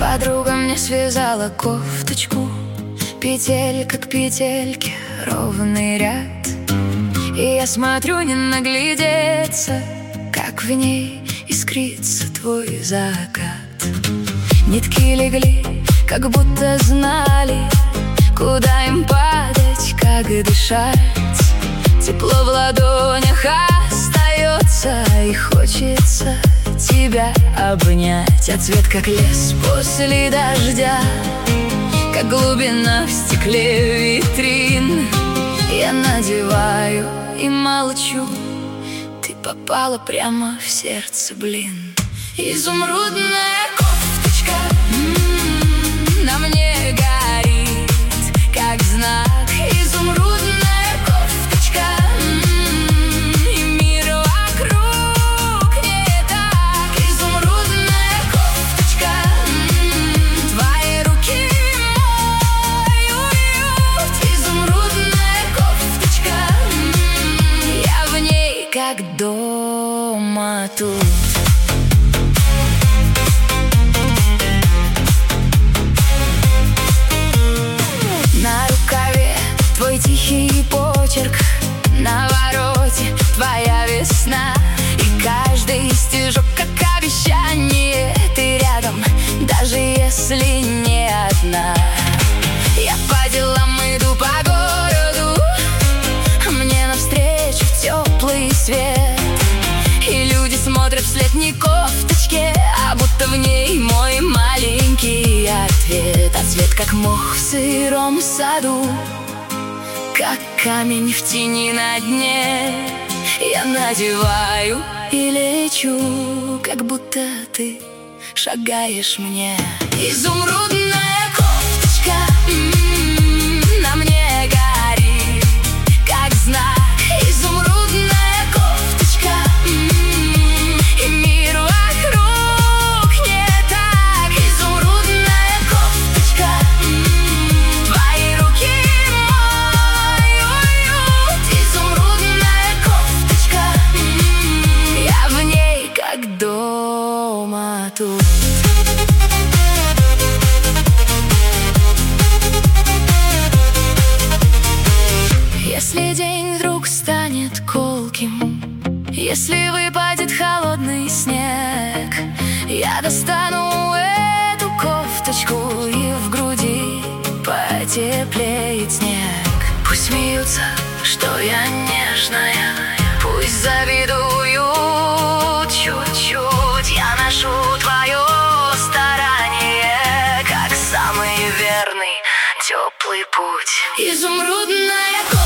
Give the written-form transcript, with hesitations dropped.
Подруга мне связала кофточку, петелька к петельке, ровный ряд. И я смотрю, не наглядеться, как в ней искрится твой закат. Нитки легли, как будто знали, куда им падать, как дышать. Тепло в ладонях остается, и хочется тебя обнять. А цвет как лес после дождя, как глубина в стекле витрин. Я надеваю и молчу, ты попала прямо в сердце, блин. Изумрудная кофточка на мне горит, как знак. Изумрудная кофточка, и мир вокруг не так. Изумрудная кофточка, твои руки мой уют. Изумрудная кофточка, я в ней как дома тут. Тихий почерк на вороте, твоя весна. И каждый стежок как обещание, ты рядом, даже если не одна. Я по делам иду по городу, мне навстречу теплый свет. И люди смотрят вслед не кофточке, а будто в ней мой маленький ответ. А цвет как мох в сыром саду, как камень в тени на дне. Я надеваю и лечу, как будто ты шагаешь мне. Изумрудная кофточка на мне горит, как знак. Изумрудная кофточка, и мир вокруг не так. Изумрудная кофточка, твои руки мой уют. Изумрудная кофточка, я в ней как дома тут. Если день вдруг станет колким, если выпадет холодный снег, я достану эту кофточку, и в груди потеплеет снег. Пусть смеются, что я нежная, пусть завидуют чуть-чуть. Я ношу твое старание, как самый верный теплый путь. Изумрудная кофточка.